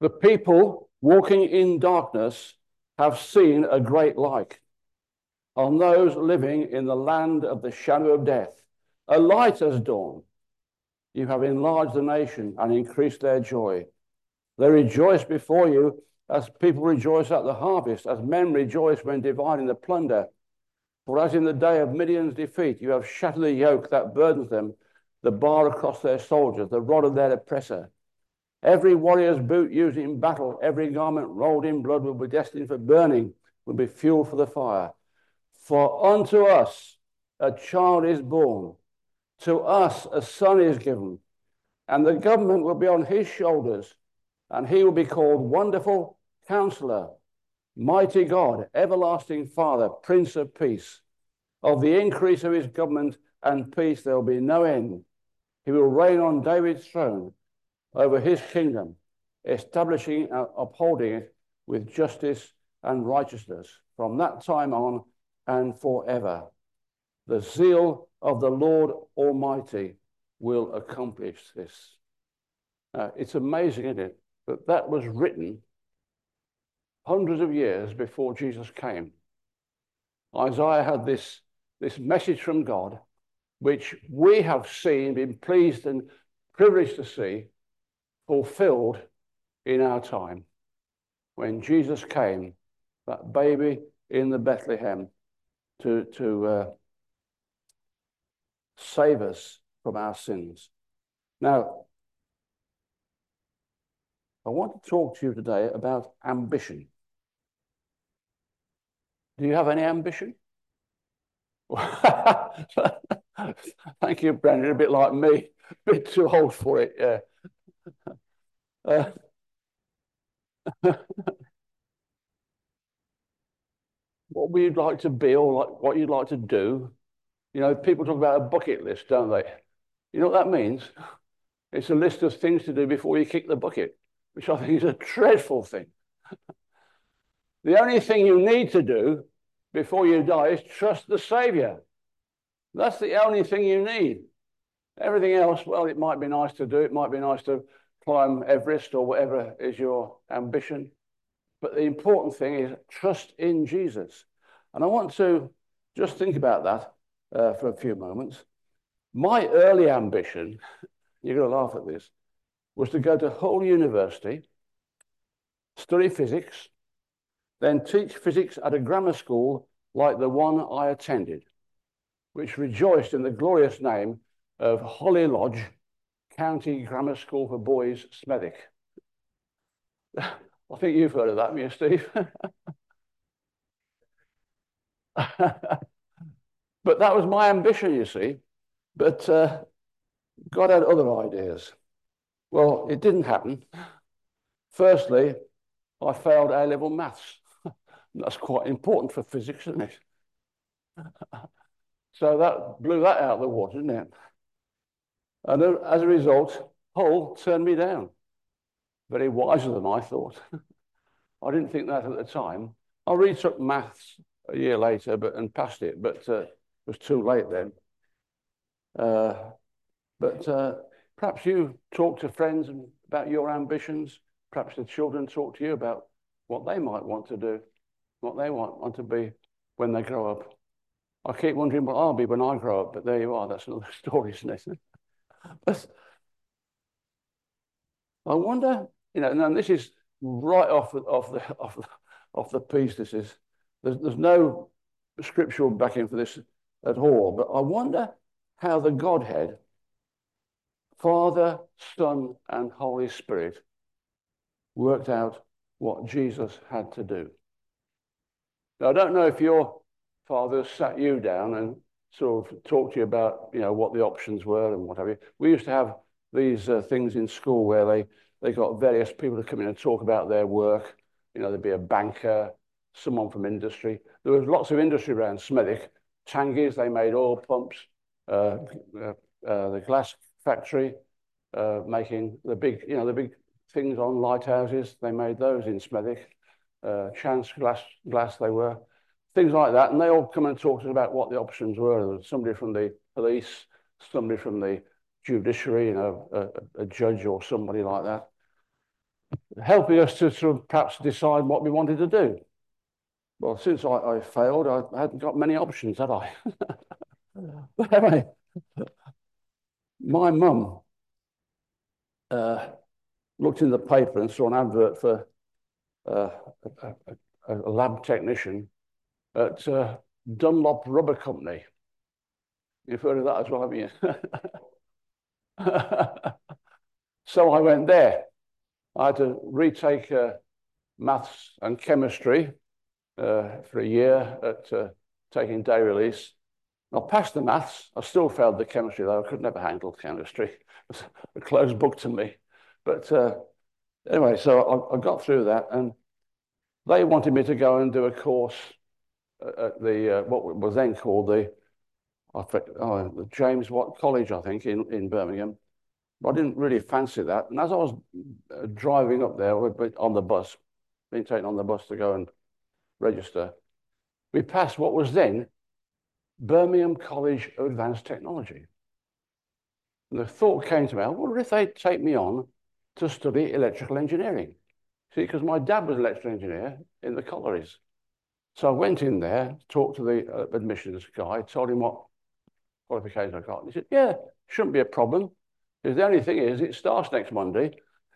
The people walking in darkness have seen a great light. On those living in the land of the shadow of death, a light has dawned. You have enlarged the nation and increased their joy. They rejoice before you as people rejoice at the harvest, as men rejoice when dividing the plunder. For as in the day of Midian's defeat, you have shattered the yoke that burdens them, the bar across their soldiers, the rod of their oppressor. Every warrior's boot used in battle, every garment rolled in blood will be destined for burning, will be fuel for the fire. For unto us a child is born, to us a son is given, and the government will be on his shoulders, and he will be called Wonderful Counselor, Mighty God, Everlasting Father, Prince of Peace. Of the increase of his government and peace there will be no end. He will reign on David's throne over his kingdom, establishing and upholding it with justice and righteousness from that time on and forever. The zeal of the Lord Almighty will accomplish this. It's amazing, isn't it? That was written hundreds of years before Jesus came. Isaiah had this message from God, which we have seen, been pleased and privileged to see, fulfilled in our time. When Jesus came, that baby in the Bethlehem, to save us from our sins. Now, I want to talk to you today about ambition. Do you have any ambition? Thank you, Brendan. A bit like me, a bit too old for it. Yeah. What would you like to be, or what you'd like to do? You know, people talk about a bucket list, don't they? You know what that means? It's a list of things to do before you kick the bucket, which I think is a dreadful thing. The only thing you need to do before you die is trust the Savior. That's the only thing you need. Everything else, well, it might be nice to do. It might be nice to climb Everest or whatever is your ambition. But the important thing is trust in Jesus. And I want to just think about that for a few moments. My early ambition, you're going to laugh at this, was to go to Hull University, study physics, then teach physics at a grammar school like the one I attended, which rejoiced in the glorious name of Holly Lodge County Grammar School for Boys, Smethwick. I think you've heard of that, haven't you, Steve? But that was my ambition, you see. But God had other ideas. Well, it didn't happen. Firstly, I failed A-level maths. That's quite important for physics, isn't it? So that blew that out of the water, didn't it? And as a result, Hull turned me down. Very wiser than I thought. I didn't think that at the time. I retook maths a year later and passed it, but it was too late then. But perhaps you talk to friends about your ambitions. Perhaps the children talk to you about what they might want to do, what they want to be when they grow up. I keep wondering what I'll be when I grow up, but there you are. That's another story, isn't it? But I wonder, you know, and this is right off the piece. This is there's no scriptural backing for this at all. But I wonder how the Godhead, Father, Son, and Holy Spirit, worked out what Jesus had to do. Now, I don't know if your father sat you down and sort of talked to you about, you know, what the options were and what have you. We used to have these things in school where they got various people to come in and talk about their work. You know, there'd be a banker, someone from industry. There was lots of industry around Smethwick. Tangys, they made oil pumps. The glass factory, making the big things on lighthouses. They made those in Smethwick. Chance glass they were. Things like that. And they all come and talk to us about what the options were. There was somebody from the police, somebody from the judiciary, you know, a judge or somebody like that. helping us to sort of perhaps decide what we wanted to do. Well, since I failed, I hadn't got many options, had I? But anyway, my mum looked in the paper and saw an advert for uh, a lab technician at Dunlop Rubber Company. You've heard of that as well, haven't you? So I went there. I had to retake maths and chemistry for a year at taking day release. I passed the maths. I still failed the chemistry, though. I could never handle chemistry. It was a closed book to me. But anyway, so I got through that, and they wanted me to go and do a course at the what was then called the James Watt College, I think, in Birmingham. But I didn't really fancy that. And as I was driving up there on the bus, being taken on the bus to go and register, we passed what was then Birmingham College of Advanced Technology. And the thought came to me, I wonder if they'd take me on to study electrical engineering. See, because my dad was an electrical engineer in the collieries. So I went in there, talked to the admissions guy, told him what qualifications I got. And he said, yeah, shouldn't be a problem. Because the only thing is, it starts next Monday.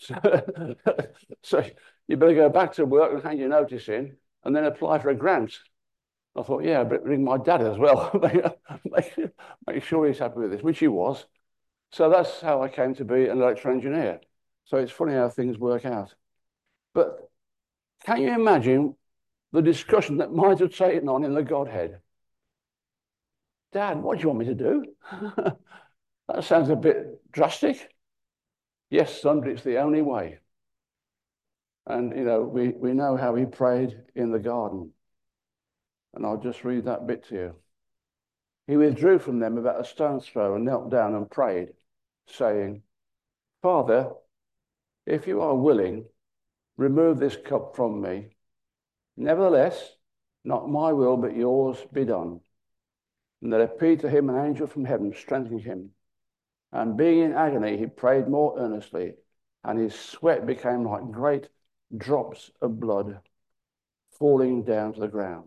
So you better go back to work and hand your notice in and then apply for a grant. I thought, yeah, but ring my dad as well. make sure he's happy with this, which he was. So that's how I came to be an electrical engineer. So it's funny how things work out. But can you imagine the discussion that might have taken on in the Godhead? Dad, what do you want me to do? That sounds a bit drastic. Yes, son, but it's the only way. And, you know, we know how he prayed in the garden. And I'll just read that bit to you. He withdrew from them about a stone's throw and knelt down and prayed, saying, Father, if you are willing, remove this cup from me. Nevertheless, not my will, but yours be done. And there appeared to him an angel from heaven, strengthening him. And being in agony, he prayed more earnestly, and his sweat became like great drops of blood falling down to the ground.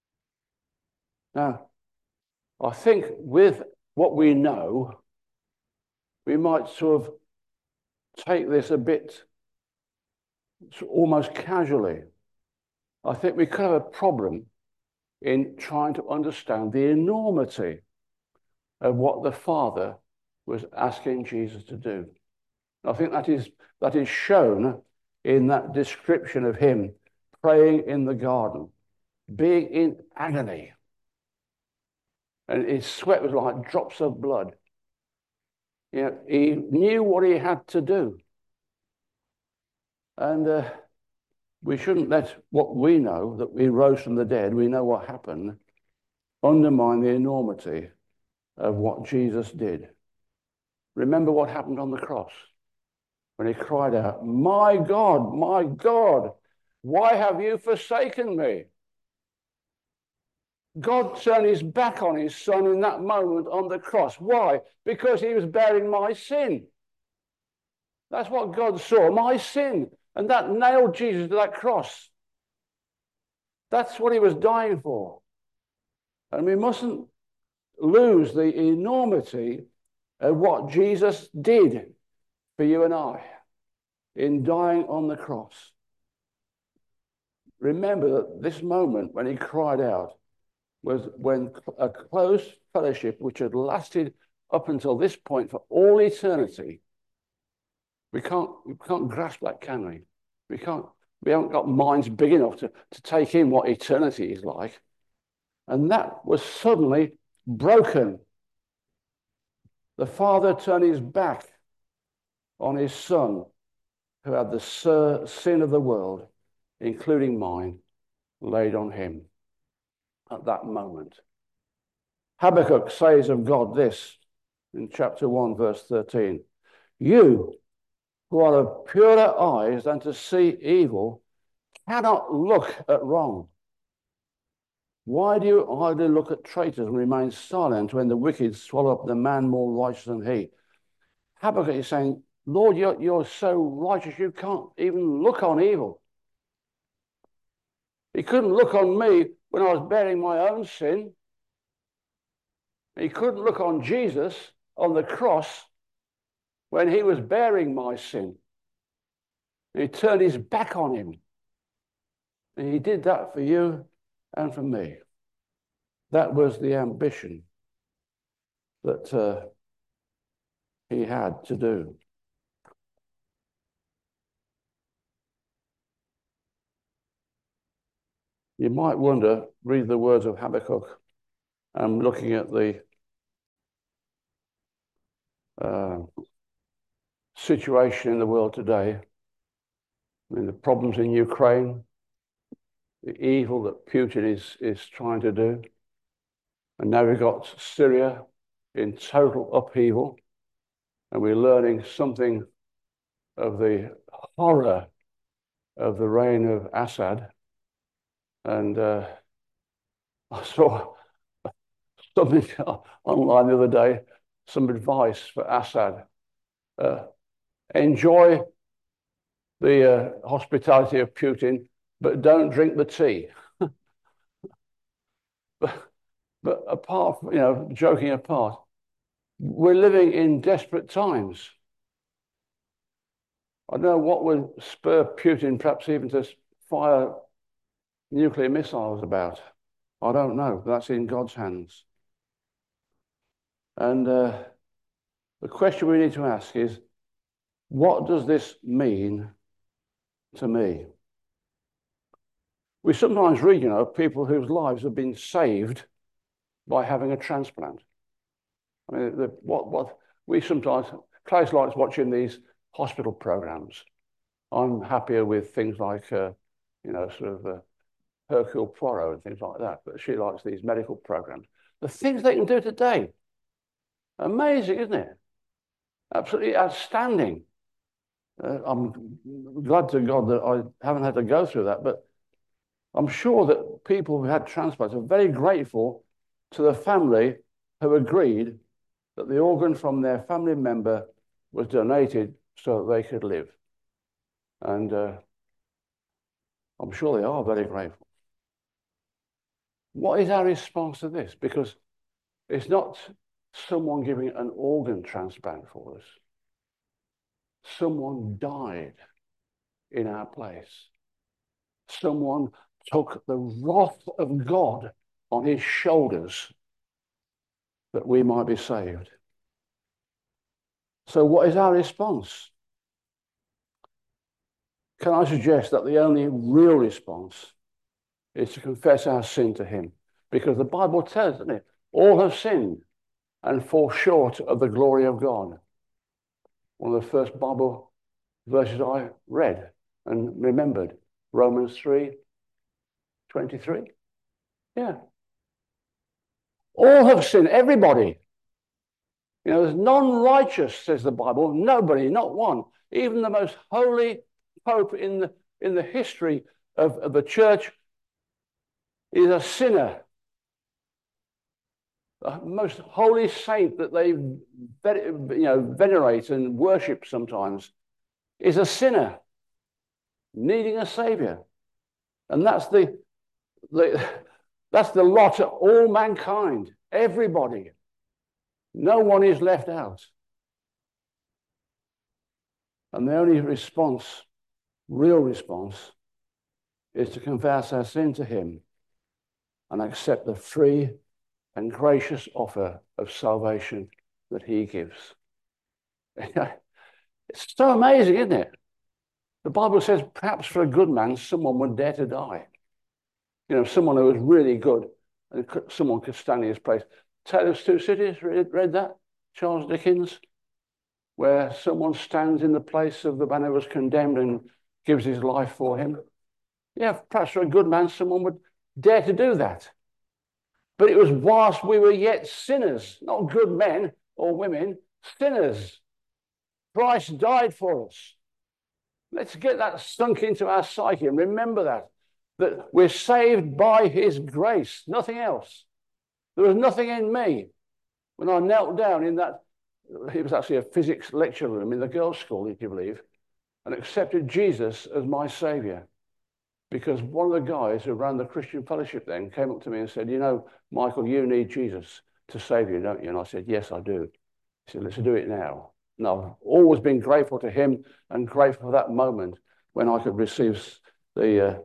Now, I think with what we know, we might sort of take this a bit almost casually. I think we could have a problem in trying to understand the enormity of what the Father was asking Jesus to do. I think that is shown in that description of him praying in the garden, being in agony. And his sweat was like drops of blood. You know, he knew what he had to do. And we shouldn't let what we know, that we rose from the dead, we know what happened, undermine the enormity of what Jesus did. Remember what happened on the cross when he cried out, my God, why have you forsaken me? God turned his back on his son in that moment on the cross. Why? Because he was bearing my sin. That's what God saw, my sin. And that nailed Jesus to that cross. That's what he was dying for. And we mustn't lose the enormity of what Jesus did for you and I in dying on the cross. Remember that this moment when he cried out was when a close fellowship which had lasted up until this point for all eternity. We can't grasp that, can we? We haven't got minds big enough to take in what eternity is like. And that was suddenly broken. The Father turned his back on his Son, who had the sin of the world, including mine, laid on him at that moment. Habakkuk says of God this in chapter 1, verse 13. You who are of purer eyes than to see evil cannot look at wrong. Why do you idly look at traitors and remain silent when the wicked swallow up the man more righteous than he? Habakkuk is saying, Lord, you're so righteous you can't even look on evil. He couldn't look on me when I was bearing my own sin. He couldn't look on Jesus on the cross when he was bearing my sin. And he turned his back on him. And he did that for you and for me. That was the ambition that he had to do. You might wonder, read the words of Habakkuk. I'm looking at the situation in the world today. I mean, the problems in Ukraine, the evil that Putin is trying to do. And now we've got Syria in total upheaval. And we're learning something of the horror of the reign of Assad. And I saw something online the other day, some advice for Assad. Enjoy the hospitality of Putin, but don't drink the tea. But apart from, joking apart, we're living in desperate times. I don't know what would spur Putin perhaps even to fire nuclear missiles about. I don't know. That's in God's hands. And the question we need to ask is, what does this mean to me? We sometimes read, people whose lives have been saved by having a transplant. I mean, what we sometimes, Claes likes watching these hospital programs. I'm happier with things like, Hercule Poirot and things like that, but she likes these medical programs. The things they can do today, amazing, isn't it? Absolutely outstanding. I'm glad to God that I haven't had to go through that, but I'm sure that people who had transplants are very grateful to the family who agreed that the organ from their family member was donated so that they could live. And I'm sure they are very grateful. What is our response to this? Because it's not someone giving an organ transplant for us. Someone died in our place. Someone took the wrath of God on his shoulders that we might be saved. So what is our response? Can I suggest that the only real response is to confess our sin to him? Because the Bible tells, doesn't it? All have sinned and fall short of the glory of God. One of the first Bible verses I read and remembered, Romans 3:23. Yeah. All have sinned, everybody. There's none righteous, says the Bible. Nobody, not one. Even the most holy Pope in the history of the church is a sinner. The most holy saint that they venerate and worship sometimes is a sinner needing a savior. And that's the lot of all mankind, everybody. No one is left out. And the only response, real response, is to confess our sin to him and accept the free and gracious offer of salvation that he gives. It's so amazing, isn't it? The Bible says perhaps for a good man, someone would dare to die. Someone who was really good, and someone could stand in his place. Tale of Two Cities, read that? Charles Dickens, where someone stands in the place of the man who was condemned and gives his life for him. Yeah, perhaps for a good man, someone would dare to do that. But it was whilst we were yet sinners, not good men or women, sinners. Christ died for us. Let's get that sunk into our psyche and remember that we're saved by his grace, nothing else. There was nothing in me when I knelt down in that It was actually a physics lecture room in the girls' school, if you believe, and accepted Jesus as my saviour. Because one of the guys who ran the Christian Fellowship then came up to me and said, you know, Michael, you need Jesus to save you, don't you? And I said, yes, I do. He said, let's do it now. And I've always been grateful to him and grateful for that moment when I could receive the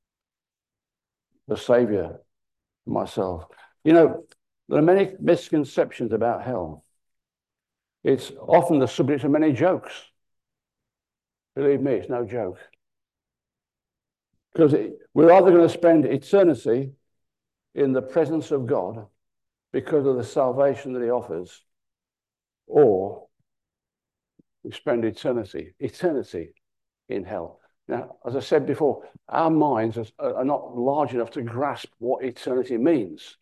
Saviour myself. You know, there are many misconceptions about hell. It's often the subject of many jokes. Believe me, it's no joke. Because we're either going to spend eternity in the presence of God because of the salvation that he offers, or we spend eternity in hell. Now, as I said before, our minds are not large enough to grasp what eternity means.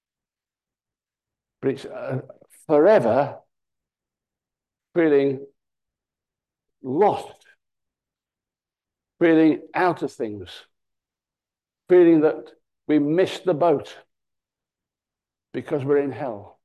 But it's forever feeling lost, feeling out of things, feeling that we missed the boat because we're in hell.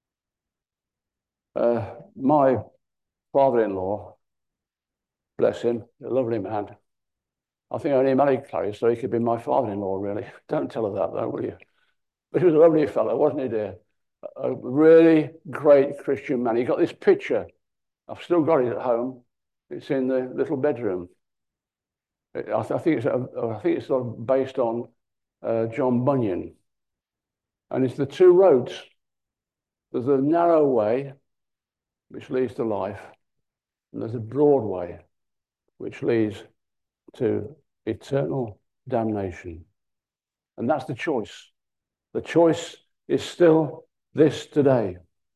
My father-in-law, bless him, a lovely man. I think I only married Clary so he could be my father-in-law, really. Don't tell her that, though, will you? But he was a lovely fellow, wasn't he, dear? A really great Christian man. He got this picture. I've still got it at home. It's in the little bedroom. I think it's sort of based on John Bunyan. And it's the two roads. There's a narrow way, which leads to life, and there's a broad way, which leads to eternal damnation. And that's the choice. The choice is still this today.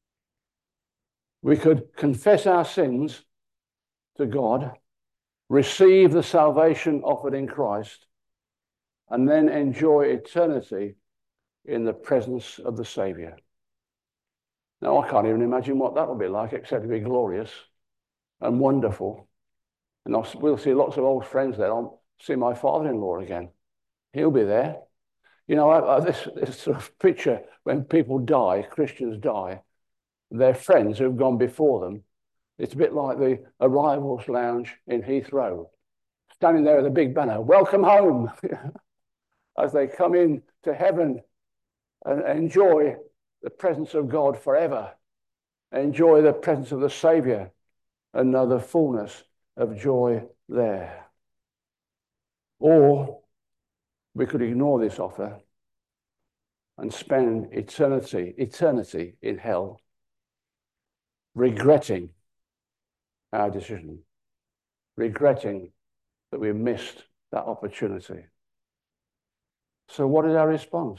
We could confess our sins to God, receive the salvation offered in Christ, and then enjoy eternity in the presence of the Saviour. Now, I can't even imagine what that will be like, except to be glorious and wonderful. And we'll see lots of old friends there. I'll see my father-in-law again. He'll be there. You know, this sort of picture when people die, Christians die, their friends who've gone before them, it's a bit like the arrivals lounge in Heathrow, standing there with a big banner, welcome home, as they come in to heaven and enjoy the presence of God forever, enjoy the presence of the Saviour and the fullness of joy there. Or we could ignore this offer and spend eternity in hell, regretting our decision, regretting that we missed that opportunity. So what is our response?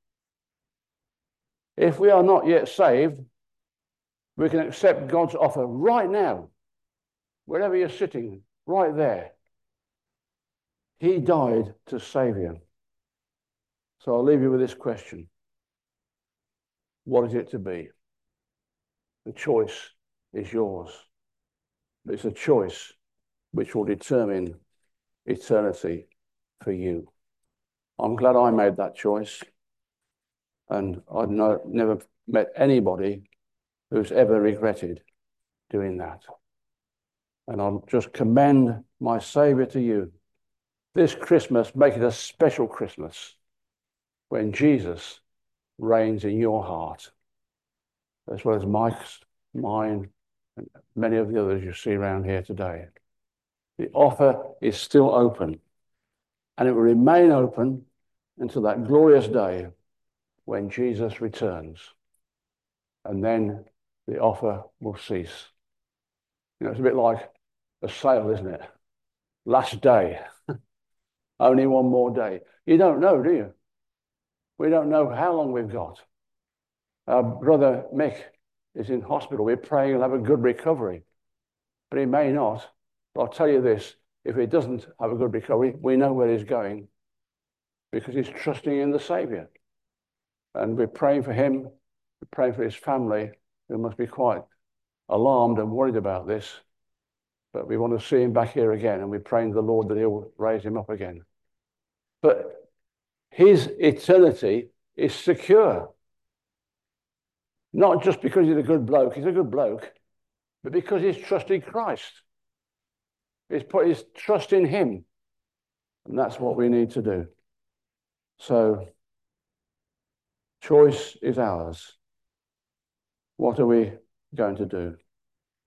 If we are not yet saved, we can accept God's offer right now, wherever you're sitting, right there. He died to save you. So I'll leave you with this question. What is it to be? The choice is yours. It's a choice which will determine eternity for you. I'm glad I made that choice. And I've never met anybody who's ever regretted doing that. And I'll just commend my Saviour to you. This Christmas, make it a special Christmas when Jesus reigns in your heart, as well as Mike's, mine, and many of the others you see around here today. The offer is still open, and it will remain open until that glorious day when Jesus returns. And then the offer will cease. You know, it's a bit like a sale, isn't it? Last day. Only one more day. You don't know, do you? We don't know how long we've got. Our brother Mick is in hospital. We're praying he'll have a good recovery. But he may not. But I'll tell you this, if he doesn't have a good recovery, we know where he's going because he's trusting in the Saviour. And we're praying for him. We're praying for his family, who must be quite alarmed and worried about this. But we want to see him back here again, and we're praying to the Lord that he'll raise him up again. But his eternity is secure. Not just because he's a good bloke. He's a good bloke. but because he's trusted Christ. He's put his trust in him. And that's what we need to do. So, choice is ours. What are we going to do?